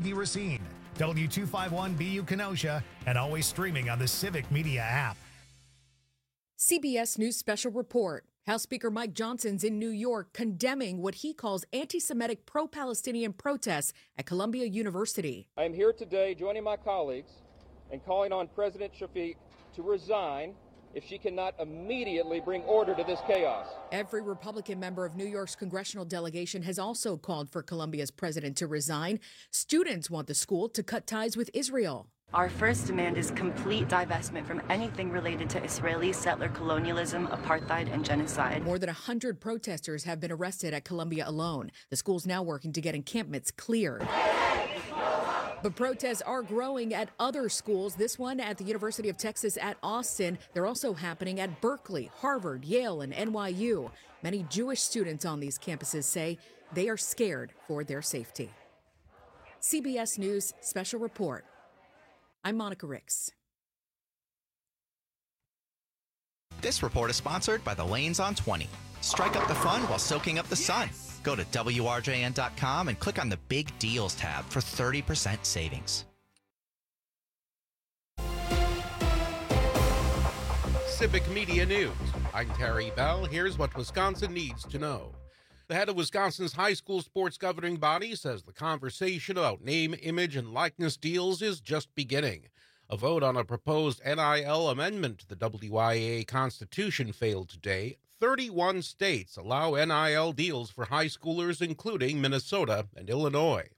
WITD Racine, W251BU Kenosha, and always streaming on the Civic Media app. CBS News Special Report. House Speaker Mike Johnson's in New York condemning what he calls anti-Semitic pro-Palestinian protests at Columbia University. I am here today joining my colleagues and calling on President Shafiq to resign if she cannot immediately bring order to this chaos. Every Republican member of New York's congressional delegation has also called for Columbia's president to resign. Students want the school to cut ties with Israel. Our first demand is complete divestment from anything related to Israeli settler colonialism, apartheid, and genocide. More than 100 protesters have been arrested at Columbia alone. The school's now working to get encampments cleared. But protests are growing at other schools. This one at the University of Texas at Austin. They're also happening at Berkeley, Harvard, Yale, and NYU. Many Jewish students on these campuses say they are scared for their safety. CBS News Special Report. I'm Monica Ricks. This report is sponsored by the Lanes on 20. Strike up the fun while soaking up the sun. Go to WRJN.com and click on the Big Deals tab for 30% savings. Civic Media News. I'm Terry Bell. Here's what Wisconsin needs to know. The head of Wisconsin's high school sports governing body says the conversation about name, image, and likeness deals is just beginning. A vote on a proposed NIL amendment to the WIAA Constitution failed today. 31 states allow NIL deals for high schoolers, including Minnesota and Illinois.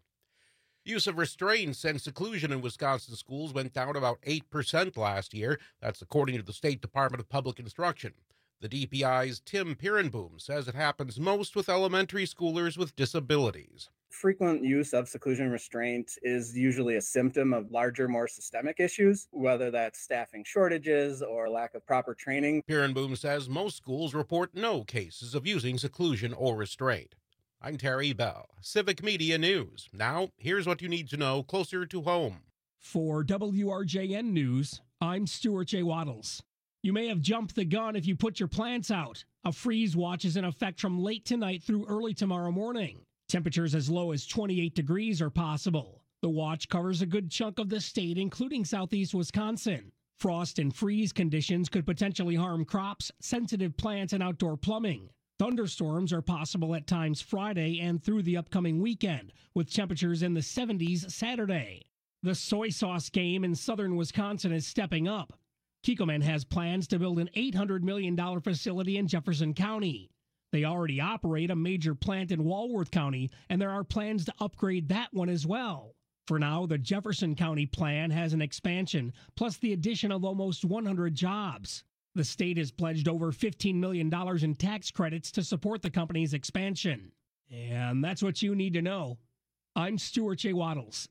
Use of restraints and seclusion in Wisconsin schools went down about 8% last year. That's according to the State Department of Public Instruction. The DPI's Tim Pirenboom says it happens most with elementary schoolers with disabilities. Frequent use of seclusion restraint is usually a symptom of larger, more systemic issues, whether that's staffing shortages or lack of proper training. Pirenboom says most schools report no cases of using seclusion or restraint. I'm Terry Bell, Civic Media News. Now, here's what you need to know closer to home. For WRJN News, I'm Stuart J. Waddles. You may have jumped the gun if you put your plants out. A freeze watch is in effect from late tonight through early tomorrow morning. Temperatures as low as 28 degrees are possible. The watch covers a good chunk of the state, including southeast Wisconsin. Frost and freeze conditions could potentially harm crops, sensitive plants, and outdoor plumbing. Thunderstorms are possible at times Friday and through the upcoming weekend, with temperatures in the 70s Saturday. The soy sauce game in southern Wisconsin is stepping up. Kikkoman has plans to build an $800 million facility in Jefferson County. They already operate a major plant in Walworth County, and there are plans to upgrade that one as well. For now, the Jefferson County plan has an expansion, plus the addition of almost 100 jobs. The state has pledged over $15 million in tax credits to support the company's expansion. And that's what you need to know. I'm Stuart J. Waddles,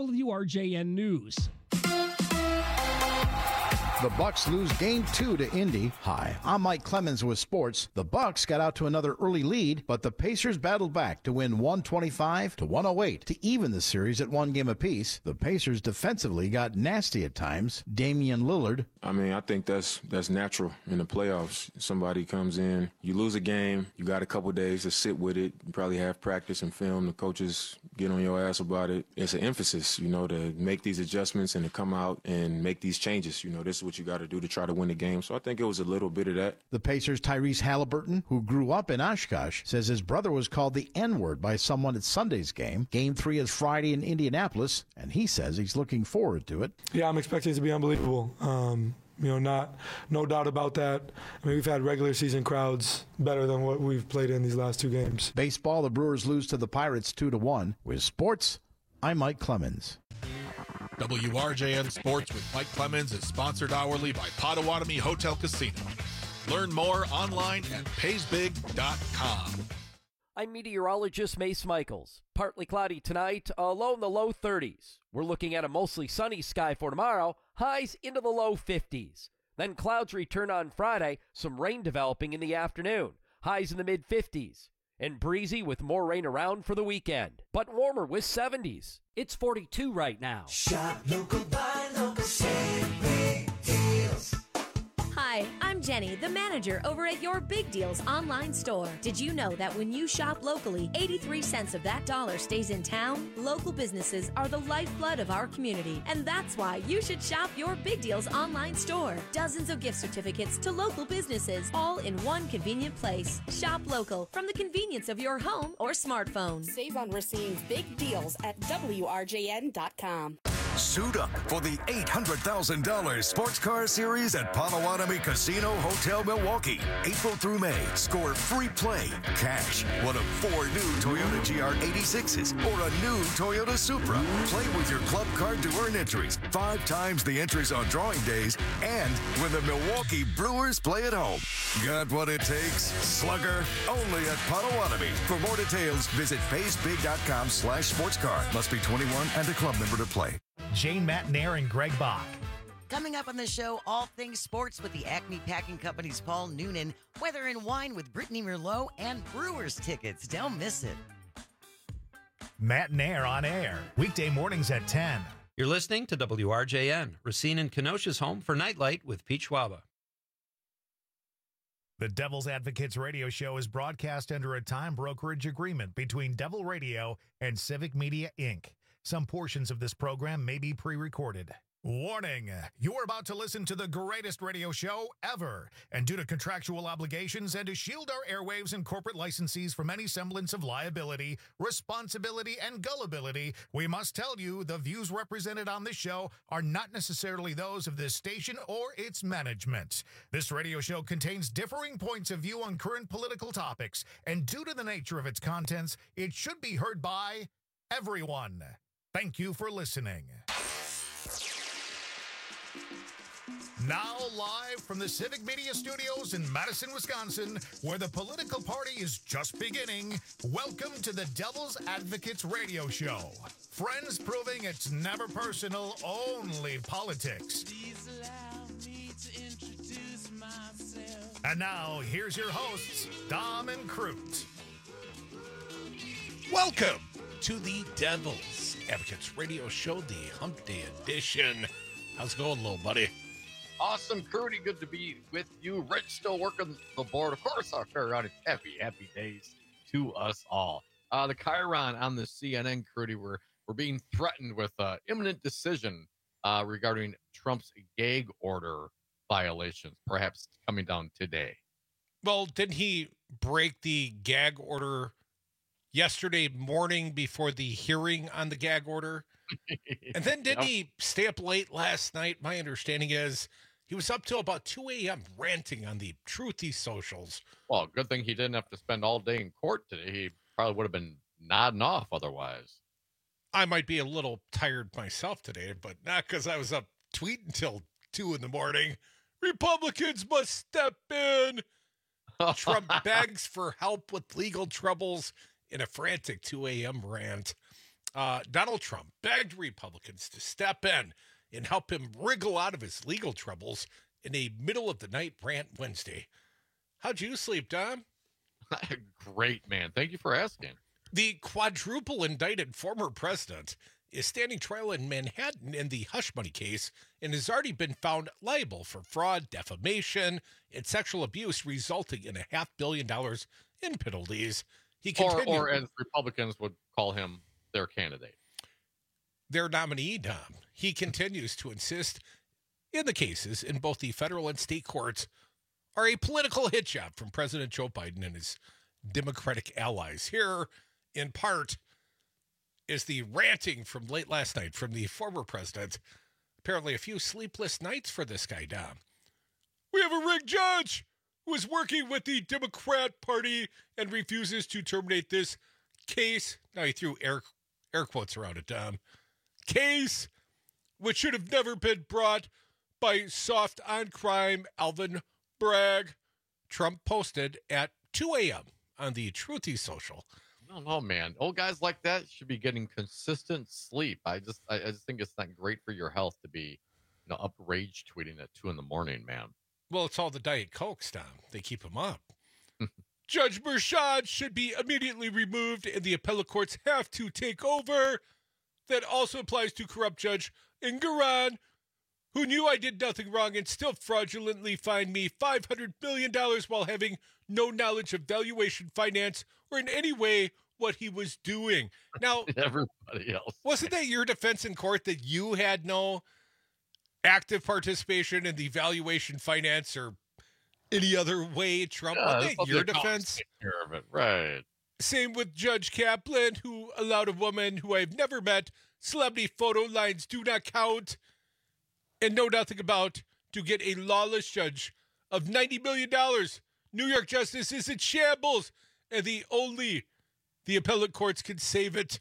WRJN News. The Bucks lose Game 2 to Indy. Hi, I'm Mike Clemens with sports. The Bucks got out to another early lead, but the Pacers battled back to win 125-108 to even the series at one game apiece. The Pacers defensively got nasty at times. Damian Lillard. I think that's natural in the playoffs. Somebody comes in, you lose a game, you got a couple days to sit with it. You probably have practice and film. The coaches get on your ass about it. It's an emphasis, to make these adjustments and to come out and make these changes. This is what you got to do to try to win the game. So I think it was a little bit of that. The Pacers' Tyrese Halliburton, who grew up in Oshkosh, says his brother was called the N-word by someone at Sunday's game. Game 3 is Friday in Indianapolis, and he says he's looking forward to it. Yeah, I'm expecting it to be unbelievable. No doubt about that. We've had regular season crowds better than what we've played in these last two games. Baseball, the Brewers lose to the Pirates 2-1. With sports, I'm Mike Clemens. WRJN Sports with Mike Clemens is sponsored hourly by Potawatomi Hotel Casino. Learn more online at paysbig.com. I'm meteorologist Mace Michaels. Partly cloudy tonight, a low in the low 30s. We're looking at a mostly sunny sky for tomorrow, highs into the low 50s. Then clouds return on Friday, some rain developing in the afternoon, highs in the mid-50s. And breezy with more rain around for the weekend, but warmer with 70s. It's 42 right now. Shop local, buy local, save big deals. Hi, I'm Jenny, the manager over at your Big Deals online store. Did you know that when you shop locally, 83 cents of that dollar stays in town? Local businesses are the lifeblood of our community, and that's why you should shop your Big Deals online store. Dozens of gift certificates to local businesses, all in one convenient place. Shop local from the convenience of your home or smartphone. Save on Racine's Big Deals at WRJN.com. Suit up for the $800,000 Sports Car Series at Potawatomi Casino Hotel Milwaukee. April through May, score free play, cash, one of 4 new Toyota GR86s, or a new Toyota Supra. Play with your club card to earn entries, 5 times the entries on drawing days, and when the Milwaukee Brewers play at home. Got what it takes? Slugger, only at Potawatomi. For more details, visit paysbig.com/sportscar. Must be 21 and a club member to play. Jane Matnair and Greg Bach. Coming up on the show, all things sports with the Acme Packing Company's Paul Noonan, weather and wine with Brittany Merlot, and Brewers tickets. Don't miss it. Matnair on air, weekday mornings at 10. You're listening to WRJN, Racine and Kenosha's home for Nightlight with Pete Schwaba. The Devil's Advocates radio show is broadcast under a time brokerage agreement between Devil Radio and Civic Media, Inc. Some portions of this program may be pre-recorded. Warning, you're about to listen to the greatest radio show ever. And due to contractual obligations and to shield our airwaves and corporate licensees from any semblance of liability, responsibility, and gullibility, we must tell you the views represented on this show are not necessarily those of this station or its management. This radio show contains differing points of view on current political topics, and due to the nature of its contents, it should be heard by everyone. Thank you for listening. Now live from the Civic Media Studios in Madison, Wisconsin, where the political party is just beginning, welcome to the Devil's Advocates radio show. Friends proving it's never personal, only politics. Please allow me to introduce myself. And now, here's your hosts, Dom and Crute. Welcome to the Devil's Advocates radio show, the Hump Day edition. How's it going, little buddy? Awesome, Crudy. Good to be with you. Rich still working the board. Of course, our periodic happy days to us all. The Chiron on the CNN, Crudy, we're being threatened with imminent decision regarding Trump's gag order violations, perhaps coming down today. Well, didn't he break the gag order yesterday morning before the hearing on the gag order? And then didn't he stay up late last night? My understanding is he was up till about 2 a.m. ranting on the Truthy socials. Well, good thing he didn't have to spend all day in court today. He probably would have been nodding off otherwise. I might be a little tired myself today, but not because I was up tweeting till 2 in the morning. Republicans must step in. Trump begs for help with legal troubles in a frantic 2 a.m. rant. Donald Trump begged Republicans to step in and help him wriggle out of his legal troubles in a middle-of-the-night rant Wednesday. How'd you sleep, Dom? Great, man. Thank you for asking. The quadruple indicted former president is standing trial in Manhattan in the hush money case and has already been found liable for fraud, defamation, and sexual abuse, resulting in $500 million in penalties. He continued, or as Republicans would call him, their candidate. Their nominee, Dom. He continues to insist in the cases in both the federal and state courts are a political hit job from President Joe Biden and his Democratic allies. Here, in part, is the ranting from late last night from the former president. Apparently a few sleepless nights for this guy, Dom. We have a rigged judge who is working with the Democrat Party and refuses to terminate this case. Now he threw air quotes around it, Dom. Case which should have never been brought by soft on crime Alvin Bragg. Trump posted at 2 a.m. on the Truthy social. No, man. Old guys like that should be getting consistent sleep. I just think it's not great for your health to be, up rage tweeting at 2 in the morning, man. Well, it's all the Diet Cokes, Tom. They keep him up. Judge Mershad should be immediately removed and the appellate courts have to take over. That also applies to corrupt Judge Engoron, who knew I did nothing wrong and still fraudulently fined me $500 million while having no knowledge of valuation finance or in any way what he was doing. Now, everybody else. Wasn't that your defense in court that you had no active participation in the valuation finance or any other way, Trump? Wasn't that your defense? Take care of it. Right. Same with Judge Kaplan, who allowed a woman who I've never met, celebrity photo lines do not count, and know nothing about, to get a lawless judge of $90 million. New York justice is in shambles, and the appellate courts can save it.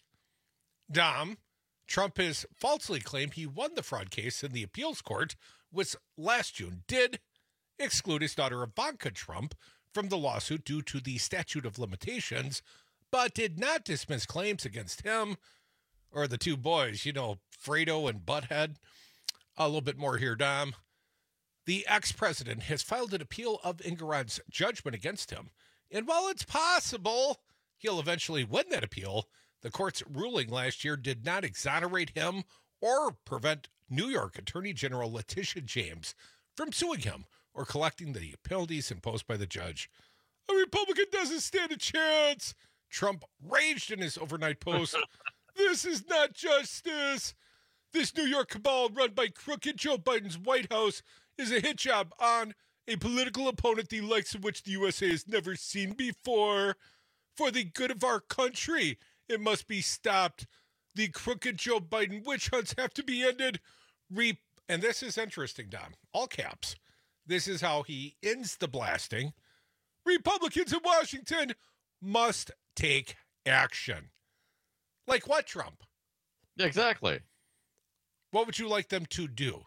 Dom, Trump has falsely claimed he won the fraud case in the appeals court, which last June did exclude his daughter Ivanka Trump from the lawsuit due to the statute of limitations, but did not dismiss claims against him or the two boys, Fredo and Butthead. A little bit more here, Dom. The ex-president has filed an appeal of Engoron's judgment against him, and while it's possible he'll eventually win that appeal, the court's ruling last year did not exonerate him or prevent New York Attorney General Letitia James from suing him or collecting the penalties imposed by the judge. A Republican doesn't stand a chance. Trump raged in his overnight post. This is not justice. This New York cabal run by crooked Joe Biden's White House is a hit job on a political opponent the likes of which the USA has never seen before. For the good of our country, it must be stopped. The crooked Joe Biden witch hunts have to be ended. And this is interesting, Dom. All caps. This is how he ends the blasting. Republicans in Washington must take action. Like what, Trump? Exactly. What would you like them to do?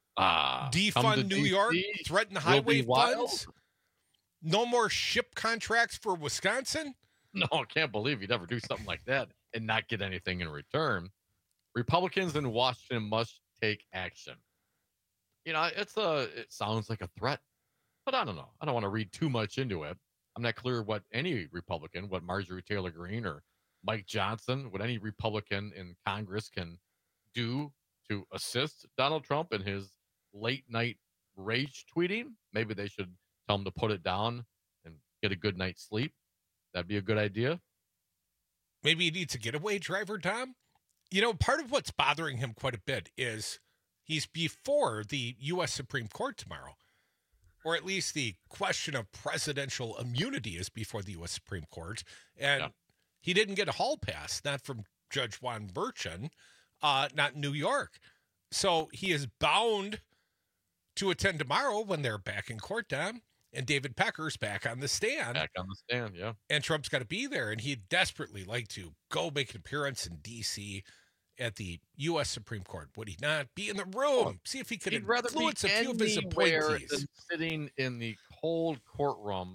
Defund New York? Threaten highway funds? No more ship contracts for Wisconsin? No, I can't believe you'd ever do something like that and not get anything in return. Republicans in Washington must take action. It sounds like a threat, but I don't know. I don't want to read too much into it. I'm not clear what any Republican, what Marjorie Taylor Greene or Mike Johnson, what any Republican in Congress can do to assist Donald Trump in his late night rage tweeting. Maybe they should tell him to put it down and get a good night's sleep. That'd be a good idea. Maybe he needs a getaway driver, Tom. Part of what's bothering him quite a bit is he's before the U.S. Supreme Court tomorrow, or at least the question of presidential immunity is before the U.S. Supreme Court. And he didn't get a hall pass, not from Judge Juan Merchan, not in New York. So he is bound to attend tomorrow when they're back in court, Tom. And David Pecker's back on the stand. Back on the stand, yeah. And Trump's got to be there. And he'd desperately like to go make an appearance in D.C. at the U.S. Supreme Court. Would he not be in the room? See if he could influence a few of his appointees. Than sitting in the cold courtroom,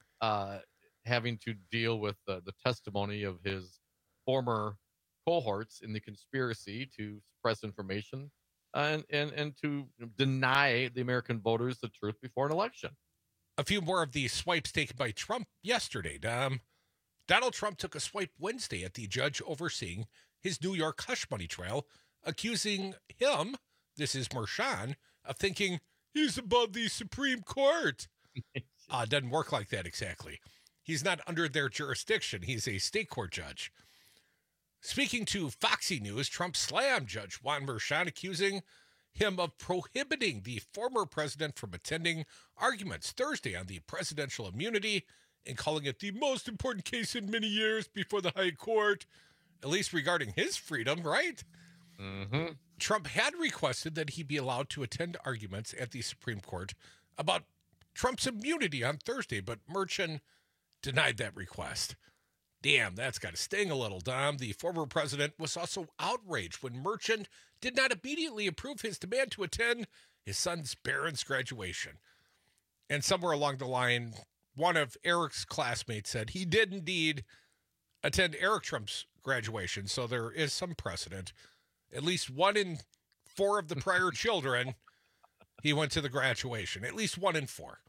having to deal with the testimony of his former cohorts in the conspiracy to suppress information and to deny the American voters the truth before an election. A few more of the swipes taken by Trump yesterday. Donald Trump took a swipe Wednesday at the judge overseeing his New York hush money trial, accusing him, this is Merchan, of thinking he's above the Supreme Court. Doesn't work like that exactly. He's not under their jurisdiction. He's a state court judge. Speaking to Foxy News, Trump slammed Judge Juan Merchan, accusing him of prohibiting the former president from attending arguments Thursday on the presidential immunity and calling it the most important case in many years before the high court, at least regarding his freedom, right? Mm-hmm. Trump had requested that he be allowed to attend arguments at the Supreme Court about Trump's immunity on Thursday, but Merchan denied that request. Damn, that's got to sting a little, Dom. The former president was also outraged when Merchan did not immediately approve his demand to attend his son's Barron's graduation. And somewhere along the line, one of Eric's classmates said he did indeed attend Eric Trump's graduation, so there is some precedent. At least 1 in 4 of the prior children, he went to the graduation. At least 1 in 4.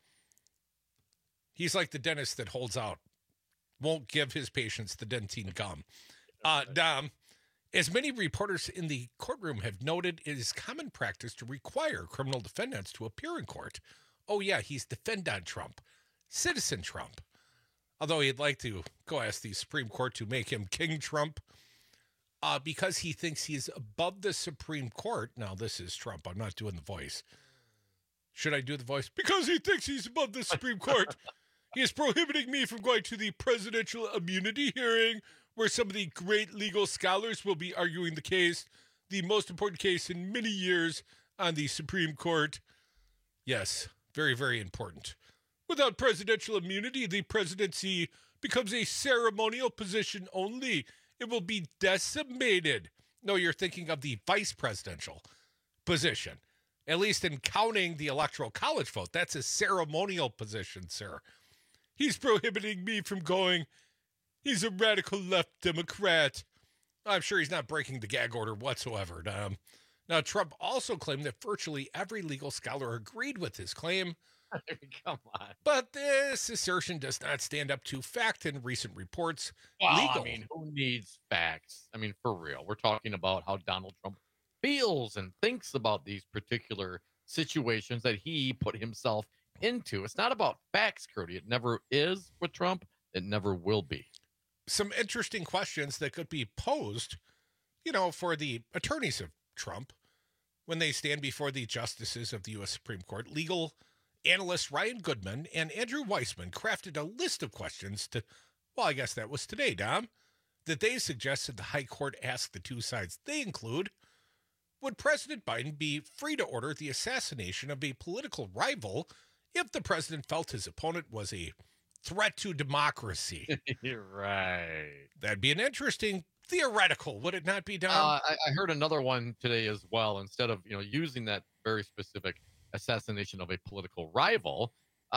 He's like the dentist that holds out, won't give his patients the dentine gum. Dom, As many reporters in the courtroom have noted, it is common practice to require criminal defendants to appear in court. Oh, yeah, he's defendant Trump, citizen Trump. Although he'd like to go ask the Supreme Court to make him King Trump because he thinks he's above the Supreme Court. Now, this is Trump. I'm not doing the voice. Should I do the voice? Because he thinks he's above the Supreme Court. He is prohibiting me from going to the presidential immunity hearing where some of the great legal scholars will be arguing the case, the most important case in many years on the Supreme Court. Yes, very, very important. Without presidential immunity, the presidency becomes a ceremonial position only. It will be decimated. No, you're thinking of the vice presidential position. At least in counting the Electoral College vote, that's a ceremonial position, sir. He's prohibiting me from going. He's a radical left Democrat. I'm sure he's not breaking the gag order whatsoever. Now, Trump also claimed that virtually every legal scholar agreed with his claim. Come on. But this assertion does not stand up to fact in recent reports. Well, I mean, who needs facts? I mean, for real. We're talking about how Donald Trump feels and thinks about these particular situations that he put himself into. It's not about facts, Cody. It never is with Trump. It never will be. Some interesting questions that could be posed, for the attorneys of Trump when they stand before the justices of the U.S. Supreme Court. Legal analyst Ryan Goodman and Andrew Weissman crafted a list of questions I guess that was today, Dom, that they suggested the High Court ask the two sides. They include, would President Biden be free to order the assassination of a political rival if the president felt his opponent was a threat to democracy? You're right. That'd be an interesting theoretical, would it not be, Dom? I heard another one today as well. Instead of using that very specific assassination of a political rival,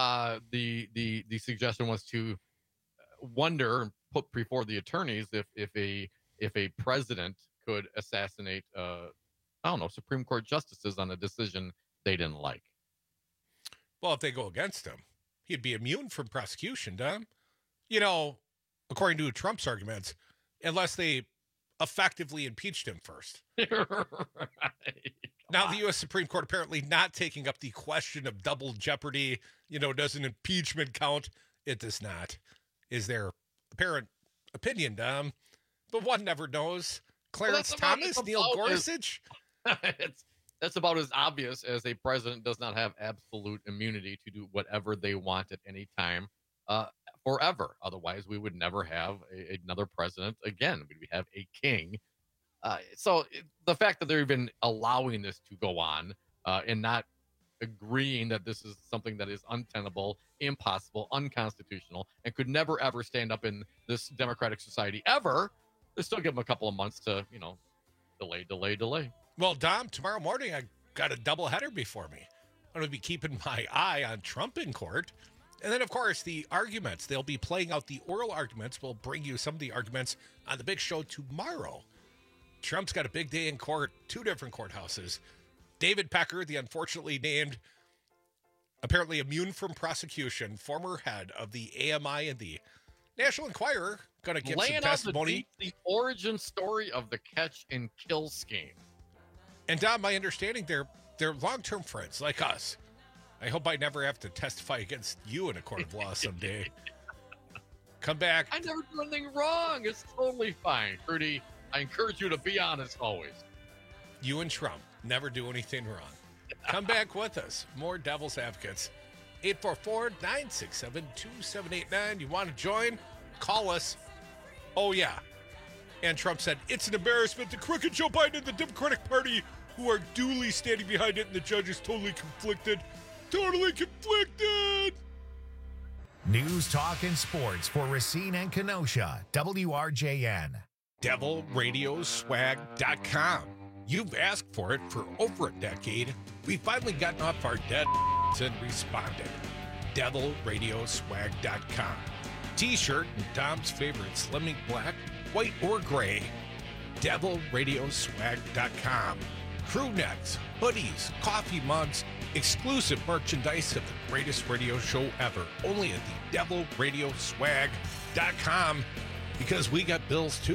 the suggestion was to wonder and put before the attorneys if a president could assassinate Supreme Court justices on a decision they didn't like. Well, if they go against him, he'd be immune from prosecution, Dom. According to Trump's arguments, unless they effectively impeached him first. Right. Now, the U.S. Supreme Court apparently not taking up the question of double jeopardy. Does an impeachment count? It does not, is their apparent opinion, Dom. But one never knows. Clarence Thomas, Neil Gorsuch. That's about as obvious as a president does not have absolute immunity to do whatever they want at any time forever. Otherwise, we would never have another president again. We'd have a king. So the fact that they're even allowing this to go on and not agreeing that this is something that is untenable, impossible, unconstitutional, and could never, ever stand up in this democratic society ever, they still give them a couple of months to, delay. Well, Dom, tomorrow morning, I got a doubleheader before me. I'm going to be keeping my eye on Trump in court. And then, of course, the arguments. They'll be playing out the oral arguments. We'll bring you some of the arguments on the big show tomorrow. Trump's got a big day in court, 2 different courthouses. David Pecker, the unfortunately named, apparently immune from prosecution, former head of the AMI and the National Enquirer, going to give some testimony. The origin story of the catch and kill scheme. And Dom, my understanding, they're long-term friends like us. I hope I never have to testify against you in a court of law someday. Come back. I never do anything wrong. It's totally fine, Rudy. I encourage you to be honest always. You and Trump never do anything wrong. Come back with us. More Devil's Advocates. 844-967-2789. You want to join? Call us. Oh, yeah. And Trump said, it's an embarrassment. The crooked Joe Biden and the Democratic Party, who are duly standing behind it, and the judge is totally conflicted. Totally conflicted. News, talk, and sports for Racine and Kenosha. WRJN. DevilRadioswag.com. You've asked for it for over a decade. We've finally gotten off our dead and responded. DevilRadioswag.com. T-shirt and Dom's favorite Slimming Black, white or gray. DevilRadioswag.com. Crew necks, hoodies, coffee mugs, exclusive merchandise of the greatest radio show ever. Only at the DevilRadioswag.com, because we got bills too.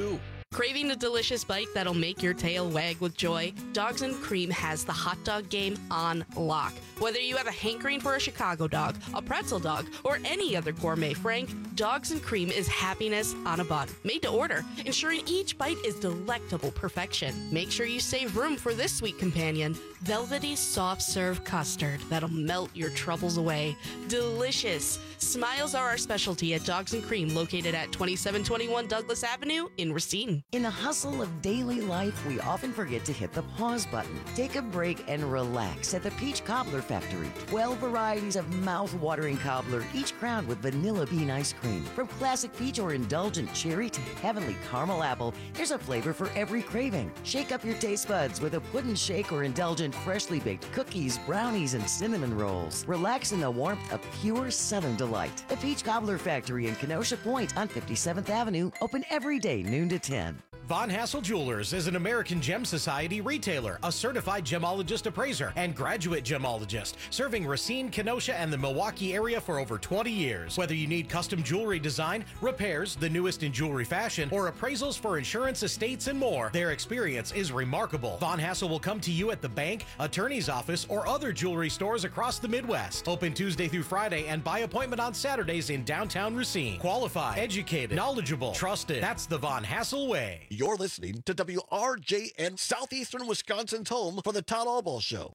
Craving a delicious bite that'll make your tail wag with joy? Dogs and Cream has the hot dog game on lock. Whether you have a hankering for a Chicago dog, a pretzel dog, or any other gourmet frank, Dogs and Cream is happiness on a bun. Made to order, ensuring each bite is delectable perfection. Make sure you save room for this sweet companion, velvety soft serve custard that'll melt your troubles away. Delicious. Smiles are our specialty at Dogs and Cream, located at 2721 Douglas Avenue in Racine. In the hustle of daily life, we often forget to hit the pause button. Take a break and relax at the Peach Cobbler Factory. 12 varieties of mouth-watering cobbler, each crowned with vanilla bean ice cream. From classic peach or indulgent cherry to heavenly caramel apple, there's a flavor for every craving. Shake up your taste buds with a pudding shake or indulgent freshly baked cookies, brownies, and cinnamon rolls. Relax in the warmth of pure Southern delight. The Peach Cobbler Factory in Kenosha Point on 57th Avenue, open every day, noon to 10. Von Hassel Jewelers is an American Gem Society retailer, a certified gemologist appraiser, and graduate gemologist, serving Racine, Kenosha, and the Milwaukee area for over 20 years. Whether you need custom jewelry design, repairs, the newest in jewelry fashion, or appraisals for insurance, estates, and more, their experience is remarkable. Von Hassel will come to you at the bank, attorney's office, or other jewelry stores across the Midwest. Open Tuesday through Friday and by appointment on Saturdays in downtown Racine. Qualified, educated, knowledgeable, trusted. That's the Von Hassel way. You're listening to WRJN, Southeastern Wisconsin's home for the Todd Albaugh Show.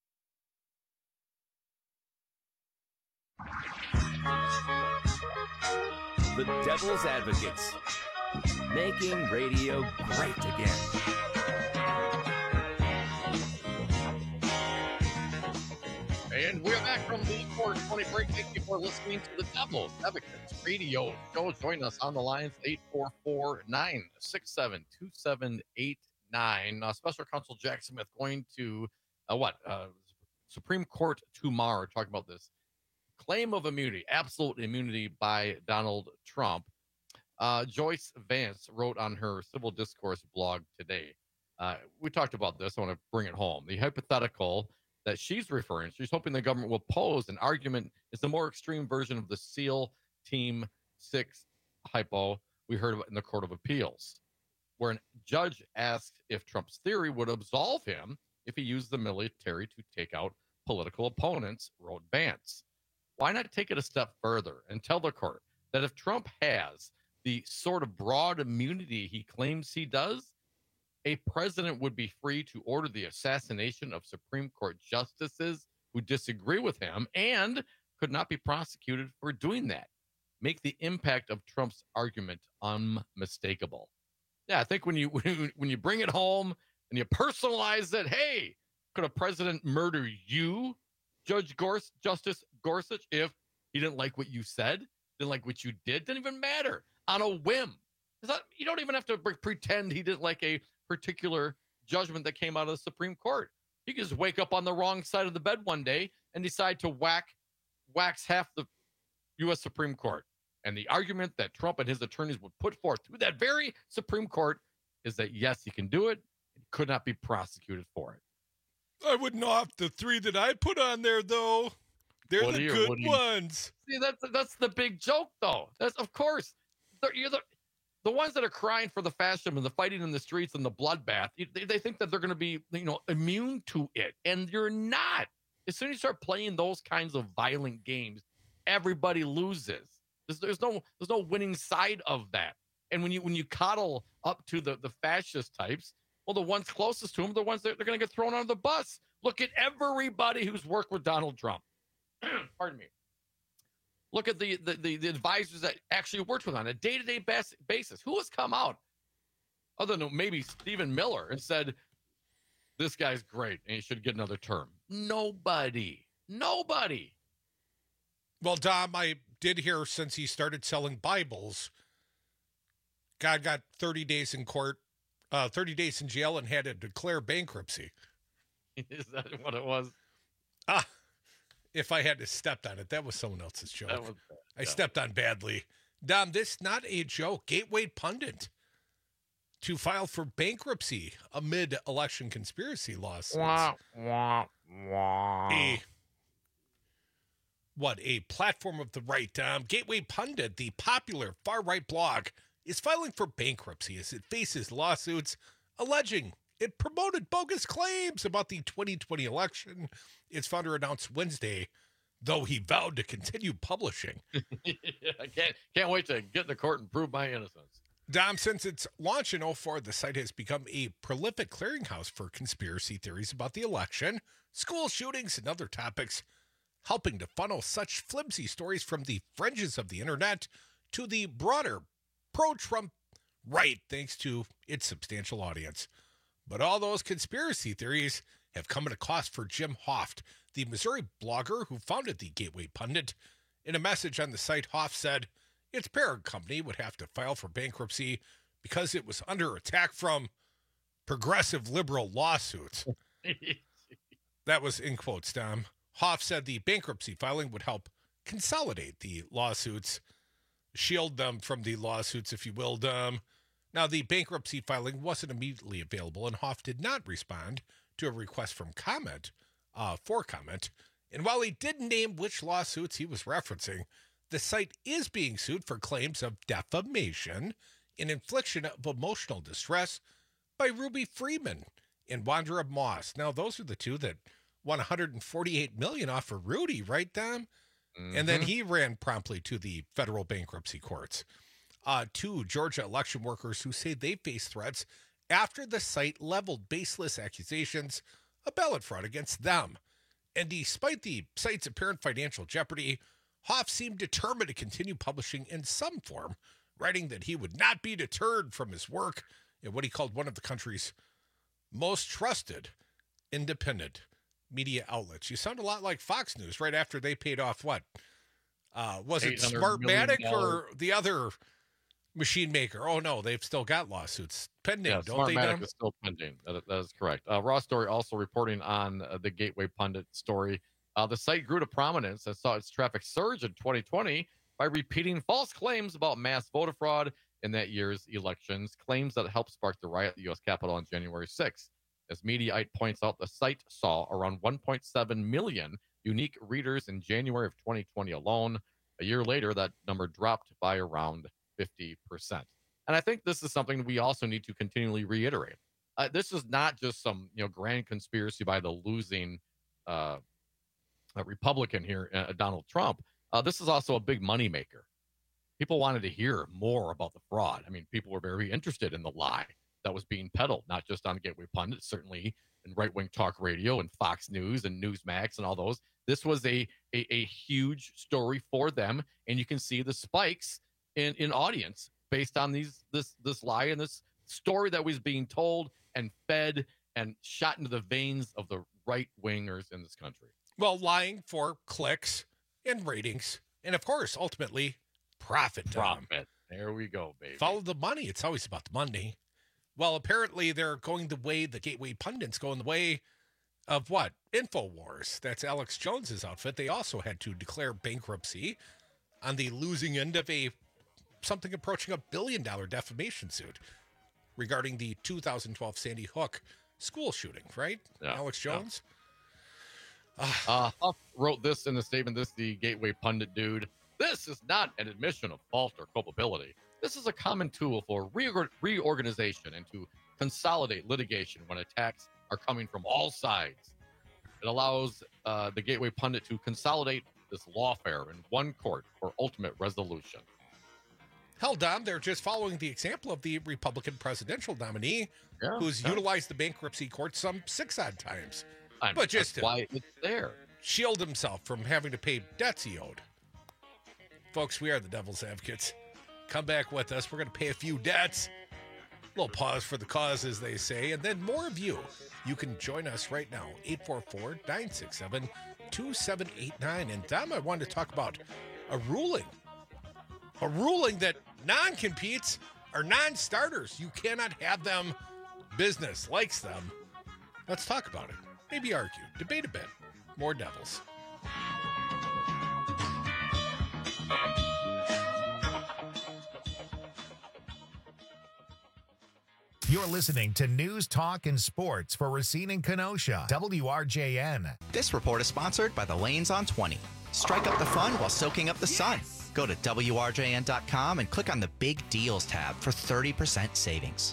The Devil's Advocates, making radio great again. And we're back from the 420 break. Thank you for listening to the Devil's Advocates Radio Show. Join us on the lines, 844-967-2789. Special Counsel Jack Smith going to, Supreme Court tomorrow, talking about this claim of immunity, absolute immunity by Donald Trump. Joyce Vance wrote on her Civil Discourse blog today. We talked about this. I want to bring it home. The hypothetical that she's referring, she's hoping the government will pose an argument is the more extreme version of the SEAL Team 6 hypo we heard about in the Court of Appeals, where a judge asked if Trump's theory would absolve him if he used the military to take out political opponents, wrote Vance. Why not take it a step further and tell the court that if Trump has the sort of broad immunity he claims he does, a president would be free to order the assassination of Supreme Court justices who disagree with him and could not be prosecuted for doing that. Make the impact of Trump's argument unmistakable. Yeah, I think when you bring it home and you personalize it, hey, could a president murder you, Justice Gorsuch, if he didn't like what you said, didn't like what you did? Didn't even matter. On a whim. You don't even have to pretend he didn't like a particular judgment that came out of the Supreme Court. He could just wake up on the wrong side of the bed one day and decide to wax half the U.S. Supreme Court. And the argument that Trump and his attorneys would put forth to that very Supreme Court is that, yes, he can do it and could not be prosecuted for it. I wouldn't off the three that I put on there, though. They're the good ones. See, that's the big joke, though. That's, of course, you're the ones that are crying for the fascism and the fighting in the streets and the bloodbath, they think that they're going to be, immune to it. And you're not. As soon as you start playing those kinds of violent games, everybody loses. There's no winning side of that. And when you coddle up to the fascist types, well, the ones closest to them are the ones that they're going to get thrown under the bus. Look at everybody who's worked with Donald Trump. Pardon me. Look at the advisors that actually worked with him on a day-to-day basis. Who has come out, other than maybe Stephen Miller, and said, this guy's great and he should get another term? Nobody. Well, Dom, I did hear since he started selling Bibles, God got 30 days in court, 30 days in jail, and had to declare bankruptcy. Is that what it was? If I had to step on it, that was someone else's joke. I stepped on badly. Dom, this not a joke. Gateway Pundit to file for bankruptcy amid election conspiracy lawsuits. A platform of the right. Gateway Pundit, the popular far-right blog, is filing for bankruptcy as it faces lawsuits alleging it promoted bogus claims about the 2020 election. Its founder announced Wednesday, though he vowed to continue publishing. I can't wait to get to court and prove my innocence. Dom, since its launch in 2004, the site has become a prolific clearinghouse for conspiracy theories about the election, school shootings, and other topics, helping to funnel such flimsy stories from the fringes of the internet to the broader pro-Trump right, thanks to its substantial audience. But all those conspiracy theories have come at a cost for Jim Hoft, the Missouri blogger who founded the Gateway Pundit. In a message on the site, Hoft said its parent company would have to file for bankruptcy because it was under attack from progressive liberal lawsuits. That was in quotes, Dom. Hoft said the bankruptcy filing would help consolidate the lawsuits, shield them from the lawsuits, if you will, Dom. Now, the bankruptcy filing wasn't immediately available, and Hoft did not respond to a request for comment. And while he didn't name which lawsuits he was referencing, the site is being sued for claims of defamation and infliction of emotional distress by Ruby Freeman and Wandera Moss. Now, those are the two that won $148 million off of Rudy, right, Dom? Mm-hmm. And then he ran promptly to the federal bankruptcy courts. Two Georgia election workers who say they face threats after the site leveled baseless accusations of ballot fraud against them. And despite the site's apparent financial jeopardy, Hoff seemed determined to continue publishing in some form, writing that he would not be deterred from his work in what he called one of the country's most trusted independent media outlets. You sound a lot like Fox News right after they paid off what? Was it Smartmatic or the other machine maker? Oh, no, they've still got lawsuits pending, yeah, don't they? Smartmatic is still pending. That is correct. Raw Story also reporting on the Gateway Pundit story. The site grew to prominence and saw its traffic surge in 2020 by repeating false claims about mass voter fraud in that year's elections, claims that helped spark the riot at the U.S. Capitol on January 6th. As Mediaite points out, the site saw around 1.7 million unique readers in January of 2020 alone. A year later, that number dropped by around 50%. And I think this is something we also need to continually reiterate. This is not just some grand conspiracy by the losing Republican here, Donald Trump. This is also a big moneymaker. People wanted to hear more about the fraud. I mean, people were very interested in the lie that was being peddled, not just on Gateway Pundit, certainly in right-wing talk radio and Fox News and Newsmax and all those. This was a huge story for them, and you can see the spikes in audience based on this lie and this story that was being told and fed and shot into the veins of the right-wingers in this country. Well, lying for clicks and ratings, and of course, ultimately, profit. Profit. There we go, baby. Follow the money. It's always about the money. Well, apparently they're going the way, the Gateway Pundits going the way of what? InfoWars. That's Alex Jones's outfit. They also had to declare bankruptcy on the losing end of something approaching $1 billion defamation suit regarding the 2012 Sandy Hook school shooting, right? Yeah. Alex Jones? Yeah. Huff wrote this in the statement, the Gateway Pundit dude. This is not an admission of fault or culpability. This is a common tool for reorganization and to consolidate litigation when attacks are coming from all sides. It allows the Gateway Pundit to consolidate this lawfare in one court for ultimate resolution. Hell, Dom, they're just following the example of the Republican presidential nominee who's utilized the bankruptcy court some 6 odd times. But just that's why it's there. Shield himself from having to pay debts he owed. Folks, we are the Devil's Advocates. Come back with us. We're going to pay a few debts. A little pause for the cause, as they say, and then more of you. You can join us right now, 844-967-2789. And Dom, I wanted to talk about a ruling that non-competes are non-starters. You cannot have them. Business likes them. Let's talk about it. Maybe argue, debate a bit. More Devils. You're listening to News, Talk, and Sports for Racine and Kenosha, WRJN. This report is sponsored by the Lanes on 20. Strike up the fun while soaking up the sun. Go to WRJN.com and click on the Big Deals tab for 30% savings.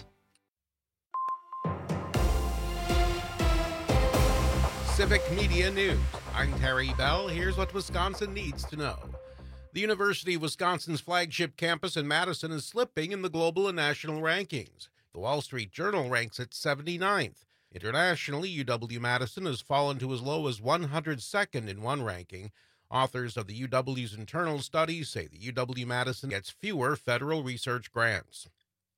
Civic Media News. I'm Terry Bell. Here's what Wisconsin needs to know. The University of Wisconsin's flagship campus in Madison is slipping in the global and national rankings. The Wall Street Journal ranks it 79th. Internationally, UW-Madison has fallen to as low as 102nd in one ranking. Authors of the UW's internal studies say the UW-Madison gets fewer federal research grants.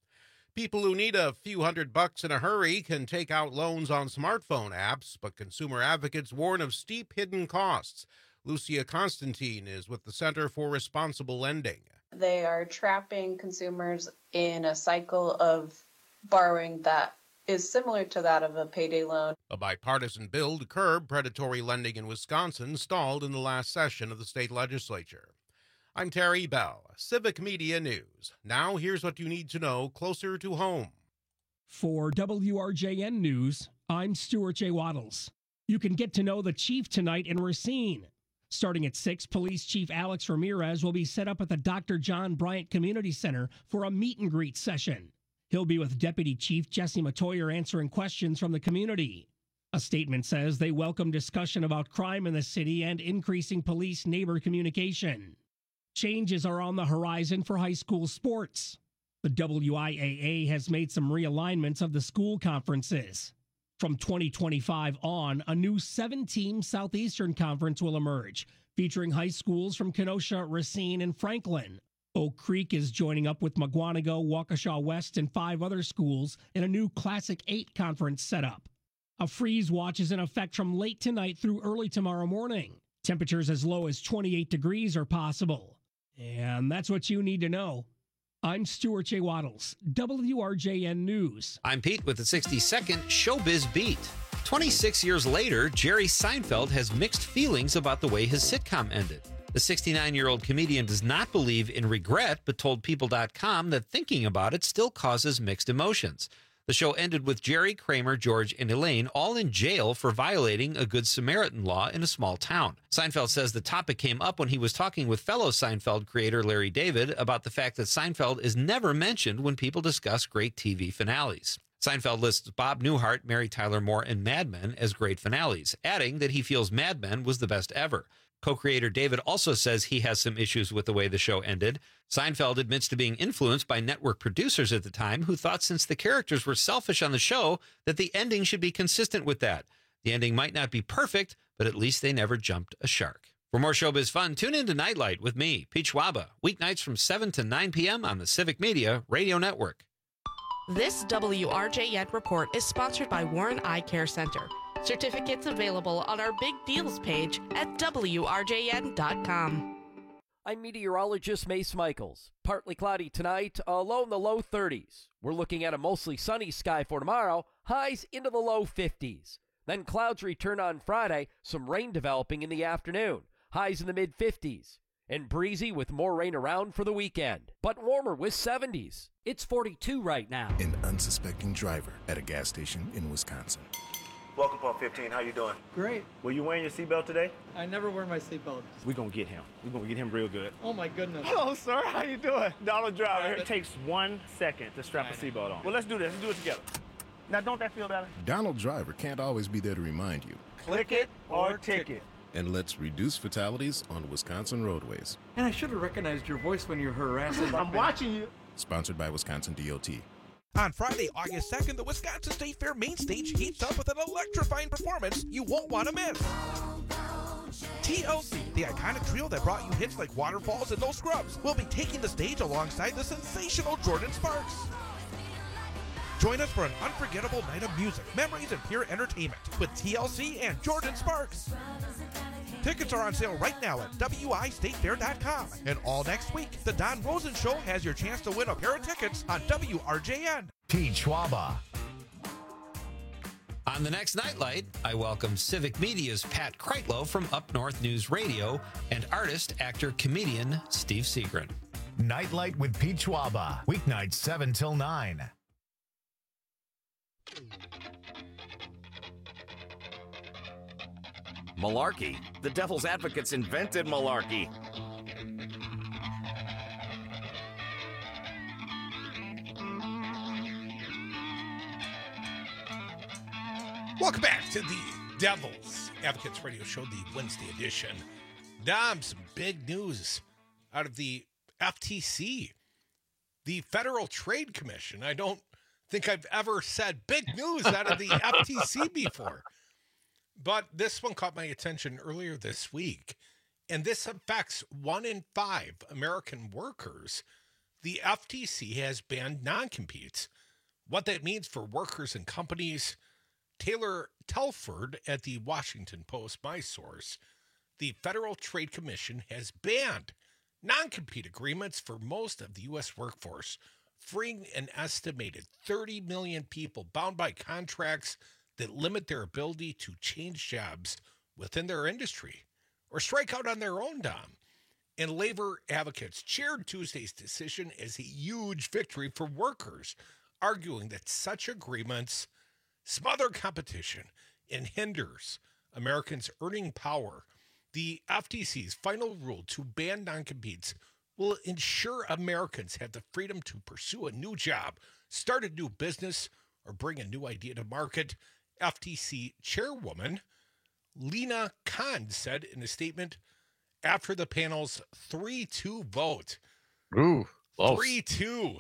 People who need a few $100 in a hurry can take out loans on smartphone apps, but consumer advocates warn of steep hidden costs. Lucia Constantine is with the Center for Responsible Lending. They are trapping consumers in a cycle of borrowing that is similar to that of a payday loan. A bipartisan bill to curb predatory lending in Wisconsin stalled in the last session of the state legislature. I'm Terry Bell, Civic Media News. Now here's what you need to know closer to home. For WRJN News, I'm Stuart J. Waddles. You can get to know the chief tonight in Racine. Starting at 6, Police Chief Alex Ramirez will be set up at the Dr. John Bryant Community Center for a meet and greet session. He'll be with Deputy Chief Jesse Matoyer answering questions from the community. A statement says they welcome discussion about crime in the city and increasing police-neighbor communication. Changes are on the horizon for high school sports. The WIAA has made some realignments of the school conferences. From 2025 on, a new 7-team Southeastern Conference will emerge, featuring high schools from Kenosha, Racine, and Franklin. Oak Creek is joining up with Mugwanago, Waukesha West, and 5 other schools in a new Classic 8 conference setup. A freeze watch is in effect from late tonight through early tomorrow morning. Temperatures as low as 28 degrees are possible. And that's what you need to know. I'm Stuart J. Waddles, WRJN News. I'm Pete with the 60-second Showbiz Beat. 26 years later, Jerry Seinfeld has mixed feelings about the way his sitcom ended. The 69-year-old comedian does not believe in regret, but told People.com that thinking about it still causes mixed emotions. The show ended with Jerry, Kramer, George, and Elaine all in jail for violating a Good Samaritan law in a small town. Seinfeld says the topic came up when he was talking with fellow Seinfeld creator Larry David about the fact that Seinfeld is never mentioned when people discuss great TV finales. Seinfeld lists Bob Newhart, Mary Tyler Moore, and Mad Men as great finales, adding that he feels Mad Men was the best ever. Co-creator David also says he has some issues with the way the show ended. Seinfeld admits to being influenced by network producers at the time who thought since the characters were selfish on the show that the ending should be consistent with that. The ending might not be perfect, but at least they never jumped a shark. For more showbiz fun, tune in to Nightlight with me, Pete Schwaba, weeknights from 7 to 9 p.m. on the Civic Media Radio Network. This WRJN report is sponsored by Warren Eye Care Center. Certificates available on our Big Deals page at WRJN.com. I'm meteorologist Mace Michaels. Partly cloudy tonight, low in the low 30s. We're looking at a mostly sunny sky for tomorrow, highs into the low 50s. Then clouds return on Friday, some rain developing in the afternoon, highs in the mid-50s. And breezy with more rain around for the weekend, but warmer with 70s. It's 42 right now. An unsuspecting driver at a gas station in Wisconsin. Welcome, Pump 15. How you doing? Great. Were you wearing your seatbelt today? I never wear my seatbelt. We're going to get him. We're going to get him real good. Oh, my goodness. Hello, sir. How you doing? Donald Driver. It takes 1 second to strap a seatbelt on. Well, let's do this. Let's do it together. Now, don't that feel better? Donald Driver can't always be there to remind you. Click it or ticket. And let's reduce fatalities on Wisconsin roadways. And I should have recognized your voice when you're harassing. I'm watching you. Sponsored by Wisconsin DOT. On Friday, August 2nd, the Wisconsin State Fair main stage heats up with an electrifying performance you won't want to miss. TLC, the iconic trio that brought you hits like Waterfalls and No Scrubs, will be taking the stage alongside the sensational Jordan Sparks. Join us for an unforgettable night of music, memories, and pure entertainment with TLC and Jordan Sparks. Tickets are on sale right now at WIStatefair.com. And all next week, the Don Rosen Show has your chance to win a pair of tickets on WRJN. Pete Schwaba. On the next Nightlight, I welcome Civic Media's Pat Kreitlow from Up North News Radio and artist, actor, comedian Steve Seagren. Nightlight with Pete Schwaba. Weeknights 7 till 9. Malarkey. The Devil's Advocates invented malarkey. Welcome back to the Devil's Advocates Radio Show, the Wednesday edition. Dom, some big news out of the FTC, the Federal Trade Commission. I don't think I've ever said big news out of the FTC before, but this one caught my attention earlier this week, and this affects 1 in 5 American workers. The FTC has banned non-competes. What that means for workers and companies, Taylor Telford at the Washington Post, my source, the Federal Trade Commission has banned non-compete agreements for most of the U.S. workforce, freeing an estimated 30 million people bound by contracts that limit their ability to change jobs within their industry or strike out on their own, Dom. And labor advocates cheered Tuesday's decision as a huge victory for workers, arguing that such agreements smother competition and hinders Americans' earning power. The FTC's final rule to ban non-competes will ensure Americans have the freedom to pursue a new job, start a new business, or bring a new idea to market. FTC chairwoman Lena Khan said in a statement after the panel's 3-2 vote. Ooh, close. 3-2.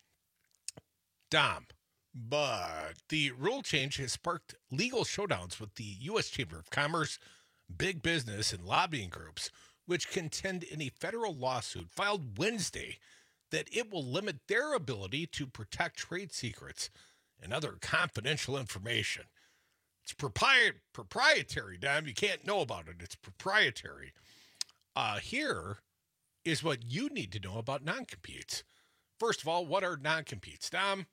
Dom. But the rule change has sparked legal showdowns with the U.S. Chamber of Commerce, big business, and lobbying groups, which contend in a federal lawsuit filed Wednesday that it will limit their ability to protect trade secrets and other confidential information. It's proprietary, Dom. You can't know about it. It's proprietary. Here is what you need to know about non-competes. First of all, what are non-competes? Dom,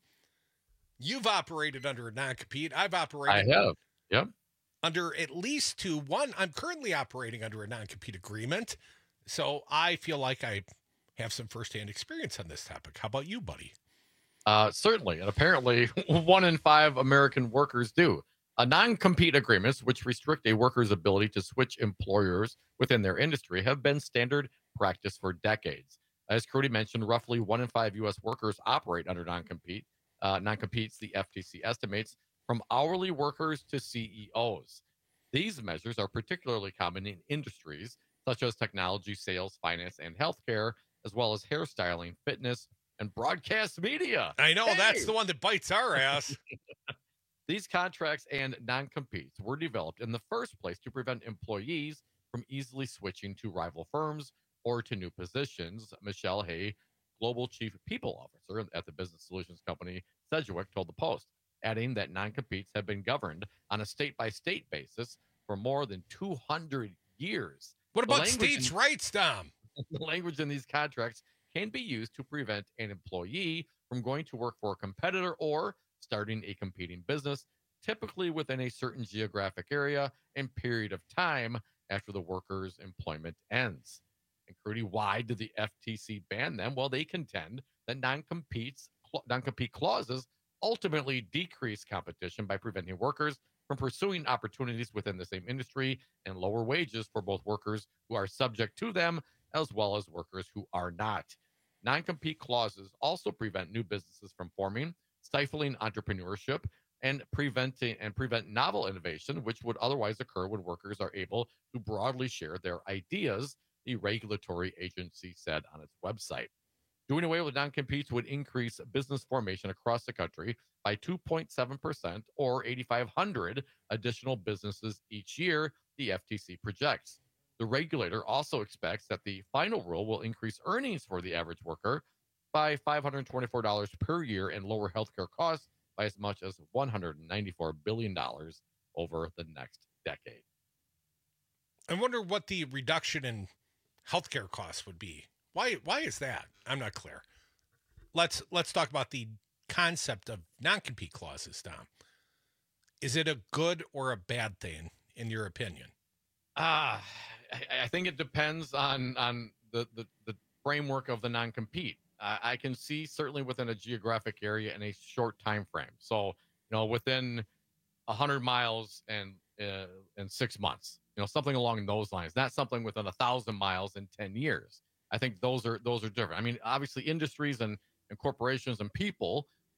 you've operated under a non-compete. I've operated. I have. Yep. Under at least 2. One, I'm currently operating under a non-compete agreement, so I feel like I have some firsthand experience on this topic. How about you, buddy? Certainly, and apparently 1 in 5 American workers do. Non-compete agreements, which restrict a worker's ability to switch employers within their industry, have been standard practice for decades. As Cody mentioned, roughly 1 in 5 U.S. workers operate under non-compete. Non-competes, the FTC estimates, from hourly workers to CEOs. These measures are particularly common in industries such as technology, sales, finance, and healthcare, as well as hairstyling, fitness, and broadcast media. I know, that's the one that bites our ass. These contracts and non-competes were developed in the first place to prevent employees from easily switching to rival firms or to new positions. Michelle Hay, Global Chief People Officer at the business solutions company Sedgwick, told the Post, adding that non-competes have been governed on a state-by-state basis for more than 200 years. What about states' rights, Dom? The language in these contracts can be used to prevent an employee from going to work for a competitor or starting a competing business, typically within a certain geographic area and period of time after the worker's employment ends. And Crudy, why did the FTC ban them? Well, they contend that non-compete clauses ultimately decrease competition by preventing workers from pursuing opportunities within the same industry and lower wages for both workers who are subject to them as well as workers who are not. Non-compete clauses also prevent new businesses from forming, stifling entrepreneurship, and prevent novel innovation, which would otherwise occur when workers are able to broadly share their ideas, the regulatory agency said on its website. Doing away with non-competes would increase business formation across the country by 2.7% or 8,500 additional businesses each year, the FTC projects. The regulator also expects that the final rule will increase earnings for the average worker by $524 per year and lower healthcare costs by as much as $194 billion over the next decade. I wonder what the reduction in healthcare costs would be. Why is that? I'm not clear. Let's talk about the concept of non-compete clauses, Tom. Is it a good or a bad thing, in your opinion? I think it depends on the framework of the non-compete. I can see certainly within a geographic area in a short time frame. So, within 100 miles and 6 months, something along those lines, not something within 1,000 miles in 10 years. I think those are different. I mean, obviously industries and corporations and people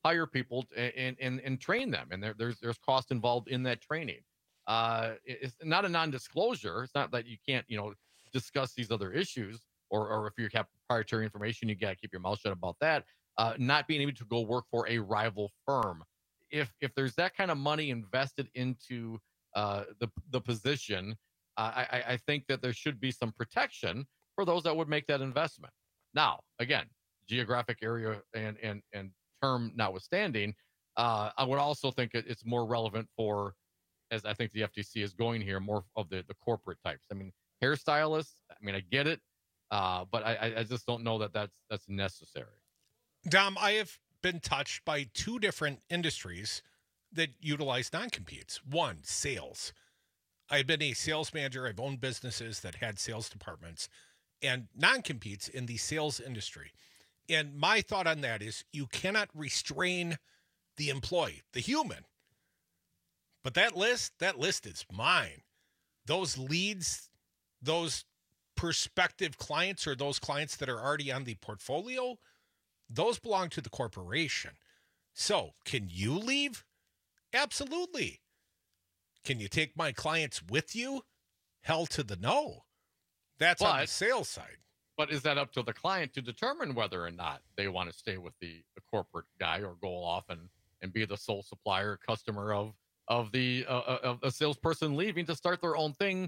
hire people and train them, and there's cost involved in that training. It's not a non-disclosure. It's not that you can't discuss these other issues, or if you have proprietary information, you got to keep your mouth shut about that. Not being able to go work for a rival firm. If there's that kind of money invested into the position, I think that there should be some protection for those that would make that investment. Now, again, geographic area and term notwithstanding, I would also think it's more relevant for, as I think the FTC is going here, more of the corporate types. I mean, hairstylists, I get it, but I just don't know that that's necessary. Dom, I have been touched by two different industries that utilize non-competes. One, sales. I've been a sales manager. I've owned businesses that had sales departments and non-competes in the sales industry. And my thought on that is you cannot restrain the employee, the human. But that list is mine. Those leads, those prospective clients, or those clients that are already on the portfolio, those belong to the corporation. So can you leave? Absolutely. Can you take my clients with you? Hell to the no. That's on the sales side. But is that up to the client to determine whether or not they want to stay with the corporate guy or go off and be the sole supplier customer of the salesperson leaving to start their own thing?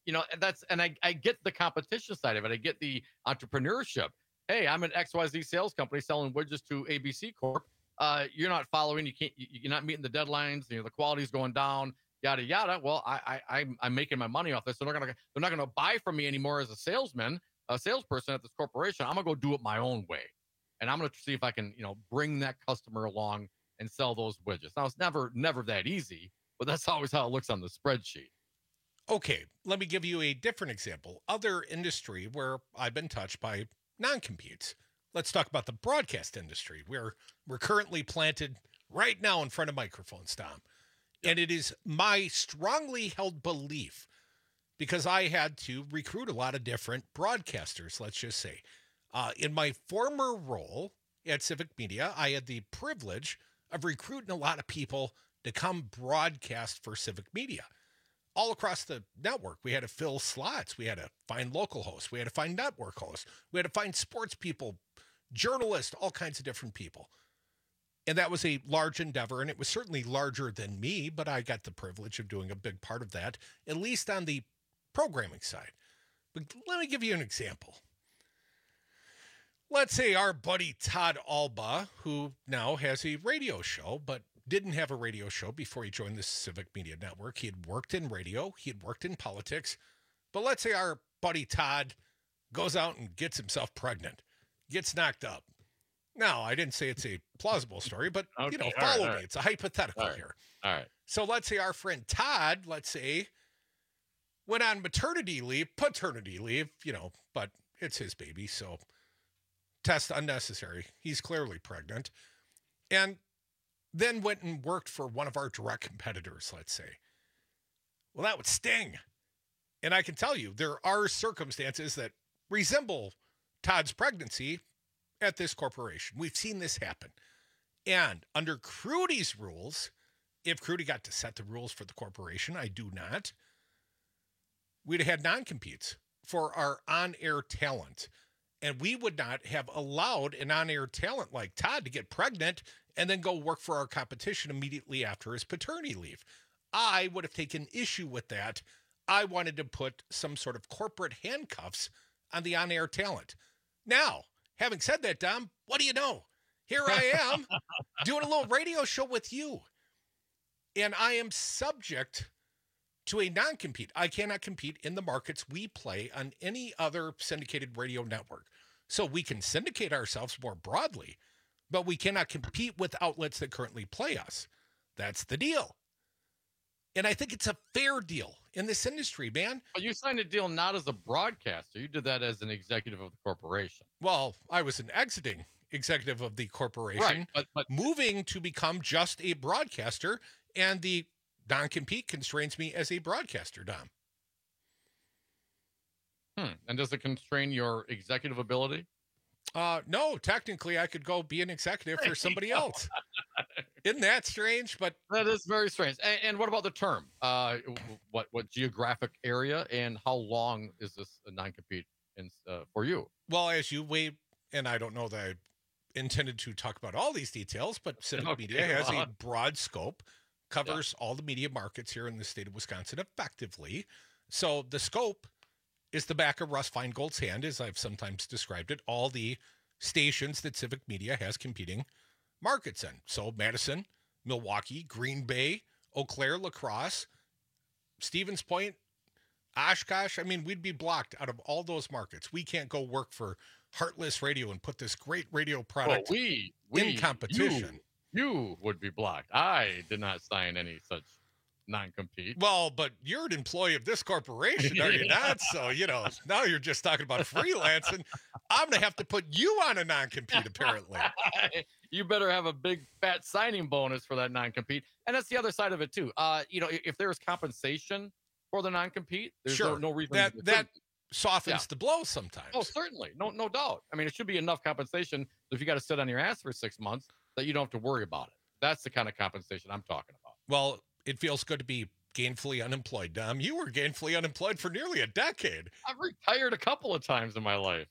I get the competition side of it. I get the entrepreneurship. Hey, I'm an XYZ sales company selling widgets to ABC Corp. You're not following. You're not meeting the deadlines. The quality's going down. Yada yada. Well, I'm making my money off this. So they're not gonna buy from me anymore as a salesperson at this corporation. I'm gonna go do it my own way, and I'm gonna see if I can bring that customer along and sell those widgets. Now it's never that easy, but that's always how it looks on the spreadsheet. Okay, let me give you a different example. Other industry where I've been touched by non-competes. Let's talk about the broadcast industry, where we're currently planted right now in front of microphones, Tom. And it is my strongly held belief, because I had to recruit a lot of different broadcasters, let's just say. In my former role at Civic Media, I had the privilege of recruiting a lot of people to come broadcast for Civic Media. All across the network, we had to fill slots. We had to find local hosts. We had to find network hosts. We had to find sports people, journalists, all kinds of different people. And that was a large endeavor, and it was certainly larger than me, but I got the privilege of doing a big part of that, at least on the programming side. But let me give you an example. Let's say our buddy Todd Alba, who now has a radio show, but didn't have a radio show before he joined the Civic Media Network. He had worked in radio. He had worked in politics. But let's say our buddy Todd goes out and gets himself pregnant, gets knocked up. Now, I didn't say it's a plausible story, but, follow me. It's a hypothetical here. All right. So let's say our friend Todd, went on paternity leave, but it's his baby, so test unnecessary. He's clearly pregnant. And then went and worked for one of our direct competitors, let's say. Well, that would sting. And I can tell you, there are circumstances that resemble Todd's pregnancy at this corporation. We've seen this happen. And under Crudy's rules, if Crudy got to set the rules for the corporation, I do not, we'd have had non-competes for our on-air talent. And we would not have allowed an on-air talent like Todd to get pregnant and then go work for our competition immediately after his paternity leave. I would have taken issue with that. I wanted to put some sort of corporate handcuffs on the on-air talent. Now, having said that, Dom, what do you know? Here I am doing a little radio show with you. And I am subject to a non-compete. I cannot compete in the markets we play on any other syndicated radio network. So we can syndicate ourselves more broadly, but we cannot compete with outlets that currently play us. That's the deal. And I think it's a fair deal in this industry, man. But you signed a deal not as a broadcaster. You did that as an executive of the corporation. Well, I was an exiting executive of the corporation, right, but moving to become just a broadcaster, and the non-compete constrains me as a broadcaster, Dom. And does it constrain your executive ability? No, technically I could go be an executive for somebody else. Isn't that strange? But that is very strange. And what about the term? What geographic area and how long is this a non-compete for you? Well, as you wait, and I don't know that I intended to talk about all these details, but Civic Media has a broad scope, covers all the media markets here in the state of Wisconsin effectively. So the scope is the back of Russ Feingold's hand, as I've sometimes described it, all the stations that Civic Media has competing markets in. So Madison, Milwaukee, Green Bay, Eau Claire, La Crosse, Stevens Point, Oshkosh. I mean, we'd be blocked out of all those markets. We can't go work for Heartless Radio and put this great radio product in competition. You would be blocked. I did not sign any such non-compete. Well, but you're an employee of this corporation, are you not? So, now you're just talking about freelancing. I'm going to have to put you on a non-compete, apparently. You better have a big fat signing bonus for that non-compete. And that's the other side of it, too. If there's compensation for the non-compete, there's no reason that softens the blow sometimes. Oh, certainly. No doubt. I mean, it should be enough compensation if you got to sit on your ass for 6 months that you don't have to worry about it. That's the kind of compensation I'm talking about. Well, it feels good to be gainfully unemployed, Dom. You were gainfully unemployed for nearly a decade. I've retired a couple of times in my life.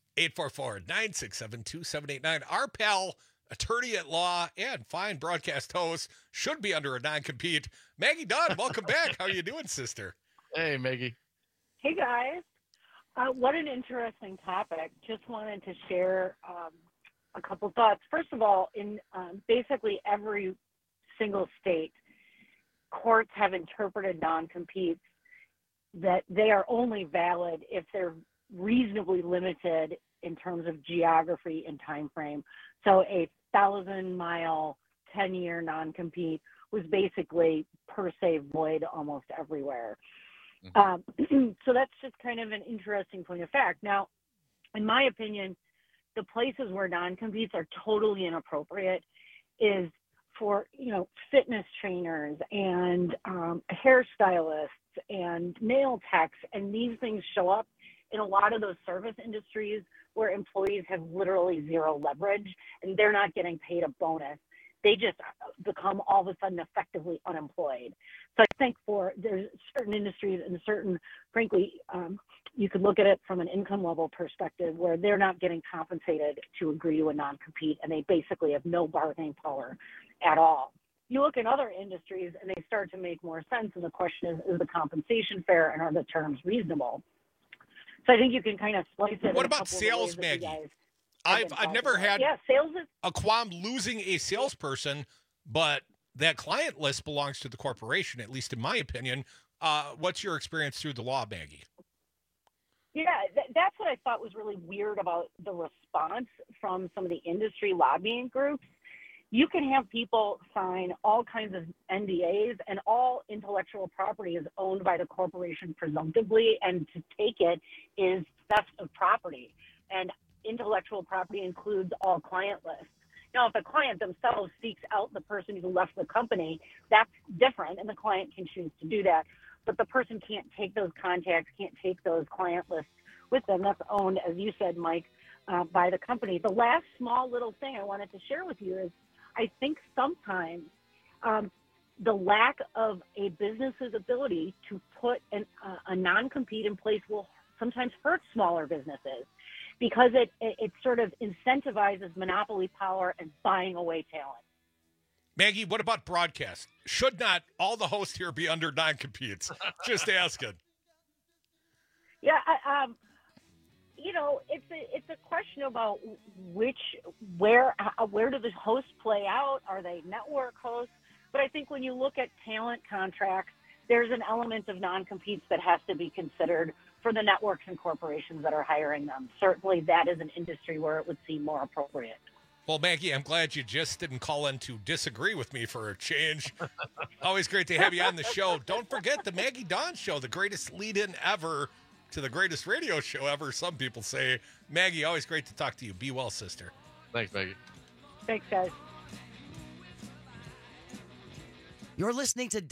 844-967-2789. Our pal, attorney at law, and fine broadcast host, should be under a non-compete. Maggie Dunn, welcome back. How are you doing, sister? Hey, Maggie. Hey, guys. What an interesting topic. Just wanted to share a couple thoughts. First of all, in basically every single state, courts have interpreted non-competes that they are only valid if they're reasonably limited in terms of geography and time frame. So a 1,000-mile, 10-year non-compete was basically per se void almost everywhere. So that's just kind of an interesting point of fact. Now, in my opinion, the places where non-competes are totally inappropriate is for, fitness trainers and hairstylists and nail techs, and these things show up in a lot of those service industries where employees have literally zero leverage and they're not getting paid a bonus. They just become all of a sudden effectively unemployed. So I think there's certain industries and certain, frankly, you could look at it from an income level perspective where they're not getting compensated to agree to a non-compete and they basically have no bargaining power at all. You look at other industries and they start to make more sense, and the question is the compensation fair and are the terms reasonable? So I think you can kind of slice it. What about sales, Maggie? I've never had a qualm losing a salesperson, but that client list belongs to the corporation, at least in my opinion. What's your experience through the law, Maggie? Yeah, that's what I thought was really weird about the response from some of the industry lobbying groups. You can have people sign all kinds of NDAs, and all intellectual property is owned by the corporation presumptively, and to take it is theft of property. And intellectual property includes all client lists. Now, if the client themselves seeks out the person who left the company, that's different, and the client can choose to do that. But the person can't take those contacts, can't take those client lists with them. That's owned, as you said, Mike, by the company. The last small little thing I wanted to share with you is I think sometimes the lack of a business's ability to put a non-compete in place will sometimes hurt smaller businesses because it sort of incentivizes monopoly power and buying away talent. Maggie, what about broadcast? Should not all the hosts here be under non-competes? Just asking. Yeah, it's a question about where do the hosts play out? Are they network hosts? But I think when you look at talent contracts, there's an element of non-competes that has to be considered for the networks and corporations that are hiring them. Certainly that is an industry where it would seem more appropriate. Well, Maggie, I'm glad you just didn't call in to disagree with me for a change. Always great to have you on the show. Don't forget the Maggie Dawn Show, the greatest lead-in ever to the greatest radio show ever, some people say. Maggie, always great to talk to you. Be well, sister. Thanks, Maggie. Thanks, guys. You're listening to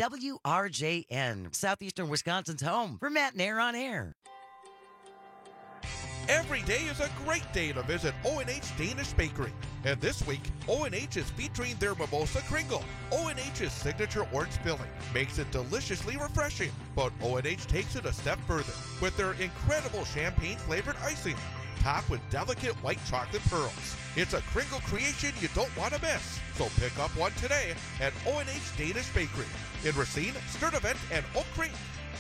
WRJN, Southeastern Wisconsin's home for Matt Nair on Air. Every day is a great day to visit O&H Danish Bakery. And this week, O&H is featuring their Mimosa Kringle. O&H's signature orange filling makes it deliciously refreshing, but O&H takes it a step further with their incredible champagne-flavored icing, topped with delicate white chocolate pearls. It's a Kringle creation you don't want to miss. So pick up one today at O&H Danish Bakery in Racine, Sturtevant, and Oak Creek.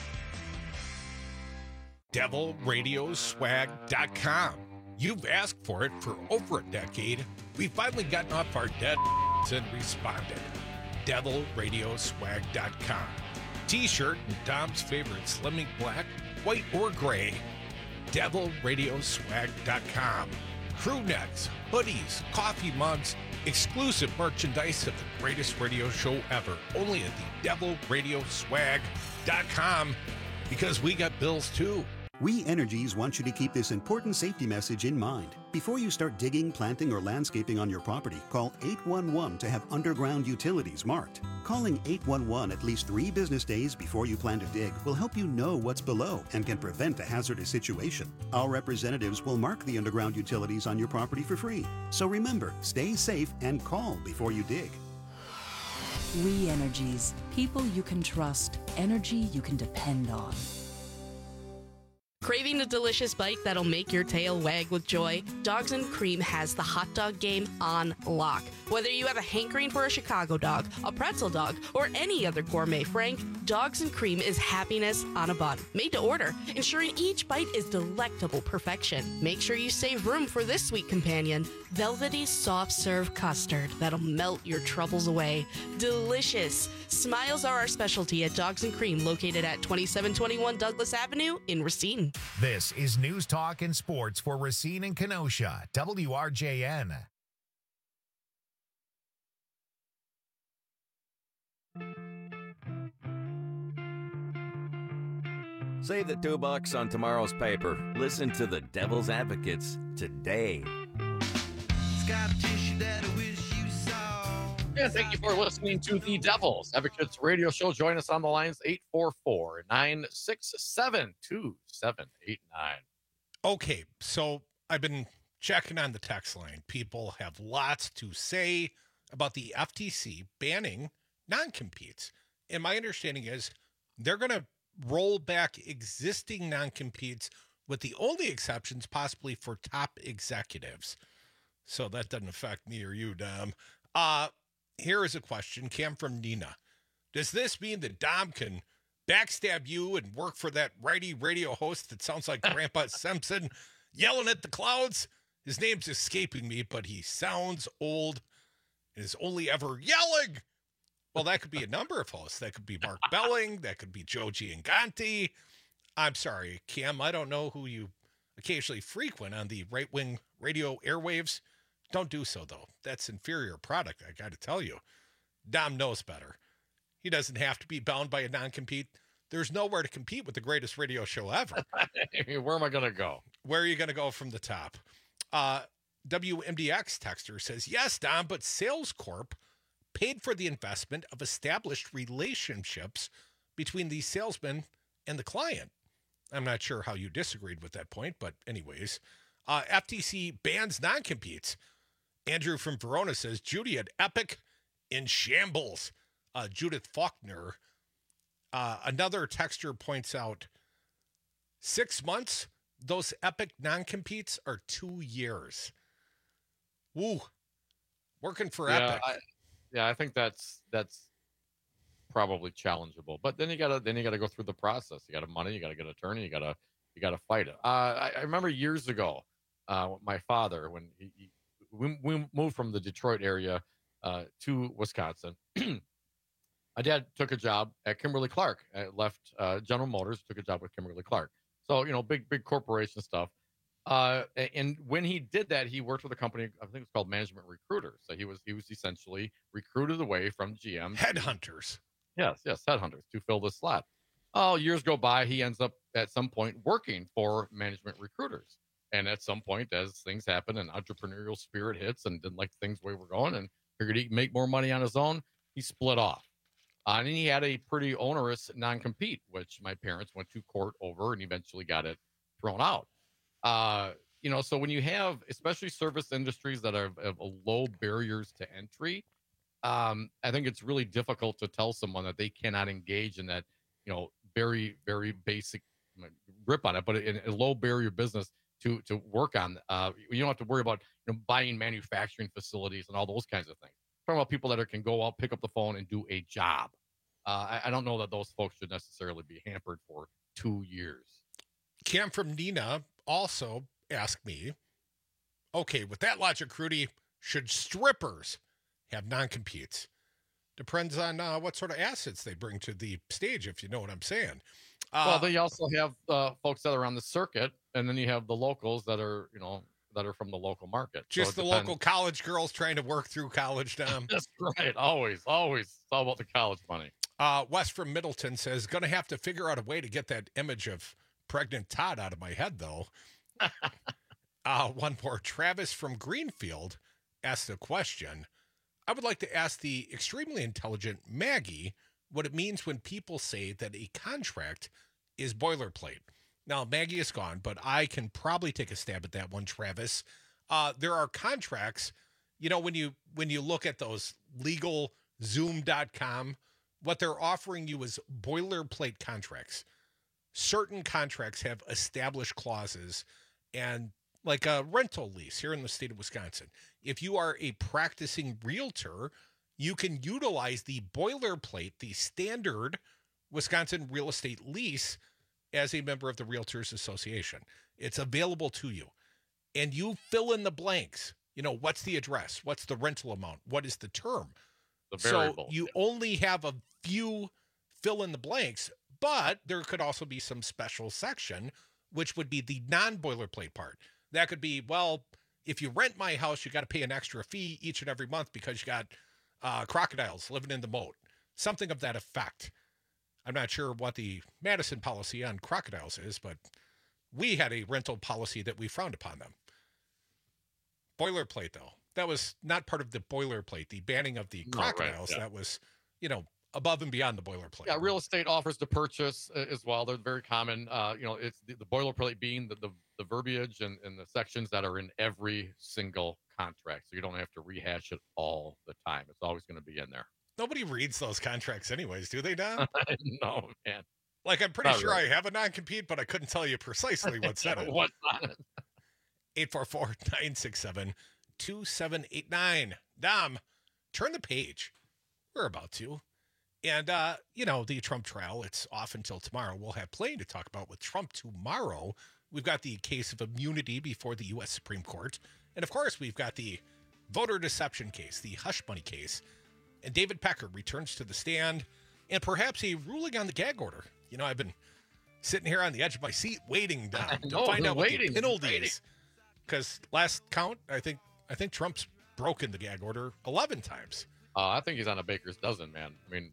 DevilRadioswag.com. You've asked for it for over a decade. We've finally gotten off our dead and responded. DevilRadioswag.com. T-shirt and Dom's favorite Slimming Black, white or gray. DevilRadioswag.com. Crew necks, hoodies, coffee mugs, exclusive merchandise of the greatest radio show ever. Only at the DevilRadioswag.com, because we got bills too. We Energies want you to keep this important safety message in mind. Before you start digging, planting, or landscaping on your property, call 811 to have underground utilities marked. Calling 811 at least 3 business days before you plan to dig will help you know what's below and can prevent a hazardous situation. Our representatives will mark the underground utilities on your property for free. So remember, stay safe and call before you dig. We Energies. People you can trust. Energy you can depend on. Craving a delicious bite that'll make your tail wag with joy? Dogs and Cream has the hot dog game on lock. Whether you have a hankering for a Chicago dog, a pretzel dog, or any other gourmet frank, Dogs and Cream is happiness on a bun. Made to order, ensuring each bite is delectable perfection. Make sure you save room for this sweet companion, velvety soft serve custard that'll melt your troubles away. Delicious. Smiles are our specialty at Dogs and Cream, located at 2721 Douglas Avenue in Racine. This is News Talk and Sports for Racine and Kenosha, WRJN. Save the $2 on tomorrow's paper. Listen to the Devil's Advocates today. And thank you for listening to the Devil's Advocates radio show. Join us on the lines 844-967-2789. Okay, so I've been checking on the text line. People have lots to say about the FTC banning non-competes. And my understanding is they're going to roll back existing non-competes with the only exceptions possibly for top executives. So that doesn't affect me or you, Dom. Here is a question, Cam from Nina. Does this mean that Dom can backstab you and work for that righty radio host that sounds like Grandpa Simpson yelling at the clouds? His name's escaping me, but he sounds old and is only ever yelling. Well, that could be a number of hosts. That could be Mark Belling. That could be Joe Gianganti. I'm sorry, Cam, I don't know who you occasionally frequent on the right-wing radio airwaves. Don't do so, though. That's inferior product, I got to tell you. Dom knows better. He doesn't have to be bound by a non-compete. There's nowhere to compete with the greatest radio show ever. Where am I going to go? Where are you going to go from the top? WMDX texter says, yes, Dom, but Sales Corp paid for the investment of established relationships between the salesman and the client. I'm not sure how you disagreed with that point, but anyways. FTC bans non-competes. Andrew from Verona says, Judy at Epic in shambles. Judith Faulkner. Another texter points out, 6 months, those Epic non-competes are 2 years. Woo. Working for Epic. I think that's probably challengeable. But then you gotta go through the process. You got money, you gotta get an attorney, you gotta fight it. I remember years ago, my father, when we moved from the Detroit area to Wisconsin, my dad took a job at Kimberly-Clark. Left General Motors, took a job with Kimberly-Clark. So, big corporation stuff. And when he did that, he worked with a company, I think it's called Management Recruiter. So he was essentially recruited away from GM. Headhunters. Yes, headhunters to fill this slot. Oh, years go by, he ends up at some point working for Management Recruiters. And at some point, as things happen and entrepreneurial spirit hits and didn't like things the way we're going and figured he could make more money on his own, he split off. And he had a pretty onerous non-compete, which my parents went to court over and eventually got it thrown out. So when you have, especially service industries that have low barriers to entry, I think it's really difficult to tell someone that they cannot engage in that, very, very basic grip on it, but in a low barrier business to work on. You don't have to worry about buying manufacturing facilities and all those kinds of things. I'm talking about people that can go out, pick up the phone, and do a job. I don't know that those folks should necessarily be hampered for 2 years. Cam from Neenah also asked me, okay, with that logic, Rudy, should strippers have non-competes? Depends on what sort of assets they bring to the stage, if you know what I'm saying. Well, they also have folks that are on the circuit, and then you have the locals that are, that are from the local market. Just the local college girls trying to work through college, Dom. That's right. Always. It's all about the college money. Wes from Middleton says, going to have to figure out a way to get that image of pregnant Todd out of my head, though. One more. Travis from Greenfield asked a question. I would like to ask the extremely intelligent Maggie what it means when people say that a contract is boilerplate. Now, Maggie is gone, but I can probably take a stab at that one, Travis. There are contracts, when you look at those legal Zoom.com, what they're offering you is boilerplate contracts. Certain contracts have established clauses, and like a rental lease here in the state of Wisconsin, if you are a practicing realtor, you can utilize the boilerplate, the standard Wisconsin real estate lease as a member of the Realtors Association. It's available to you. And you fill in the blanks. What's the address? What's the rental amount? What is the term? The variable. So you only have a few fill in the blanks, but there could also be some special section, which would be the non-boilerplate part. That could be, well, if you rent my house, you got to pay an extra fee each and every month because you got crocodiles living in the moat. Something of that effect. I'm not sure what the Madison policy on crocodiles is, but we had a rental policy that we frowned upon them. Boilerplate, though. That was not part of the boilerplate, the banning of the crocodiles. That was, above and beyond the boilerplate. Yeah, real estate offers to purchase as well. They're very common. It's the boilerplate being the verbiage and the sections that are in every single contract. So you don't have to rehash it all the time. It's always going to be in there. Nobody reads those contracts anyways, do they, Don? No, man. Like, I'm pretty sure really. I have a non-compete, but I couldn't tell you precisely what's in it. What's on it? 844-967-2789. Dom, turn the page. We're about to. And, the Trump trial, it's off until tomorrow. We'll have plenty to talk about with Trump tomorrow. We've got the case of immunity before the U.S. Supreme Court. And, of course, we've got the voter deception case, the hush money case. And David Pecker returns to the stand, and perhaps a ruling on the gag order. I've been sitting here on the edge of my seat waiting to find out what the penalty is. Because last count, I think Trump's broken the gag order 11 times. I think he's on a baker's dozen, man. I mean,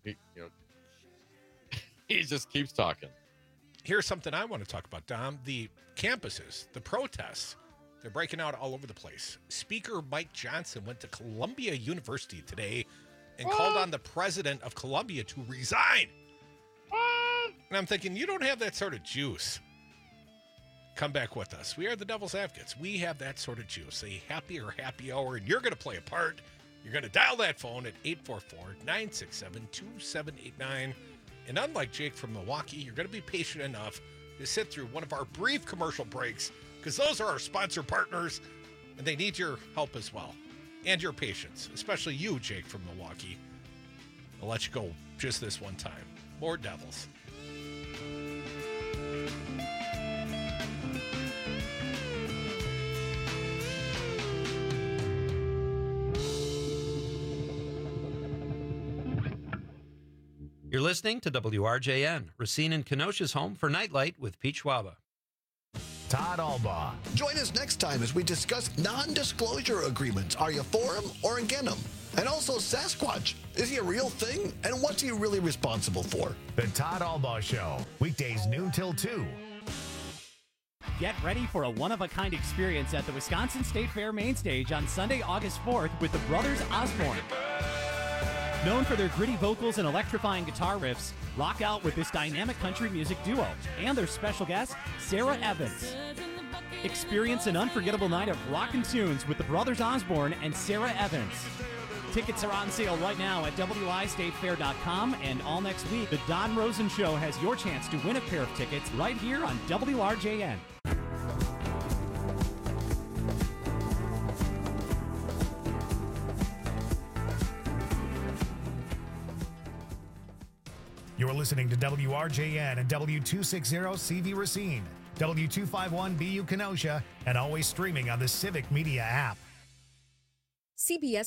he just keeps talking. Here's something I want to talk about, Dom. The campuses, the protests, they're breaking out all over the place. Speaker Mike Johnson went to Columbia University today and called on the president of Columbia to resign. And I'm thinking, you don't have that sort of juice. Come back with us. We are the Devil's Advocates. We have that sort of juice, a happier happy hour, and you're going to play a part. You're going to dial that phone at 844-967-2789. And unlike Jake from Milwaukee, you're going to be patient enough to sit through one of our brief commercial breaks, because those are our sponsor partners, and they need your help as well. And your patience, especially you, Jake from Milwaukee. I'll let you go just this one time. More Devils. You're listening to WRJN, Racine and Kenosha's home for Nightlight with Pete Schwaba. Todd Albaugh. Join us next time as we discuss non-disclosure agreements. Are you for them or against them? And also Sasquatch. Is he a real thing? And what's he really responsible for? The Todd Albaugh Show. Weekdays noon till 2. Get ready for a one-of-a-kind experience at the Wisconsin State Fair main stage on Sunday, August 4th with the Brothers Osborne. Known for their gritty vocals and electrifying guitar riffs, rock out with this dynamic country music duo and their special guest, Sarah Evans. Experience an unforgettable night of rockin' tunes with the Brothers Osborne and Sarah Evans. Tickets are on sale right now at wistatefair.com, and all next week, the Don Rosen Show has your chance to win a pair of tickets right here on WRJN. You're listening to WRJN and W260CV Racine, W251BU Kenosha, and always streaming on the Civic Media app. CBS